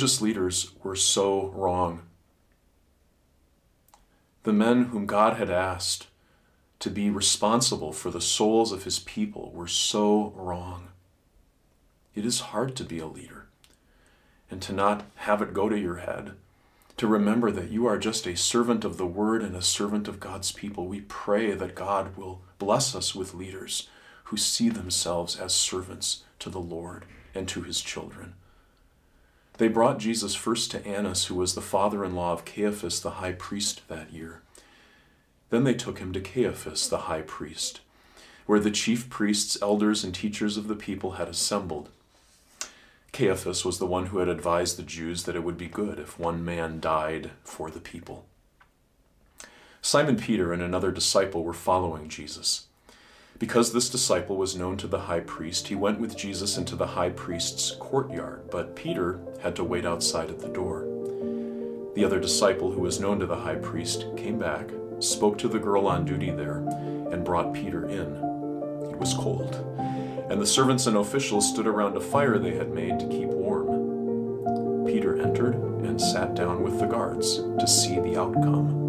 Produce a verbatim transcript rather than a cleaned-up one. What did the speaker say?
religious leaders were so wrong. The men whom God had asked to be responsible for the souls of his people were so wrong. It is hard to be a leader and to not have it go to your head, to remember that you are just a servant of the word and a servant of God's people. We pray that God will bless us with leaders who see themselves as servants to the Lord and to his children. They brought Jesus first to Annas, who was the father-in-law of Caiaphas, the high priest that year. Then they took him to Caiaphas, the high priest, where the chief priests, elders, and teachers of the people had assembled. Caiaphas was the one who had advised the Jews that it would be good if one man died for the people. Simon Peter and another disciple were following Jesus. Because this disciple was known to the high priest, he went with Jesus into the high priest's courtyard, but Peter had to wait outside at the door. The other disciple, who was known to the high priest, came back, spoke to the girl on duty there, and brought Peter in. It was cold, and the servants and officials stood around a fire they had made to keep warm. Peter entered and sat down with the guards to see the outcome.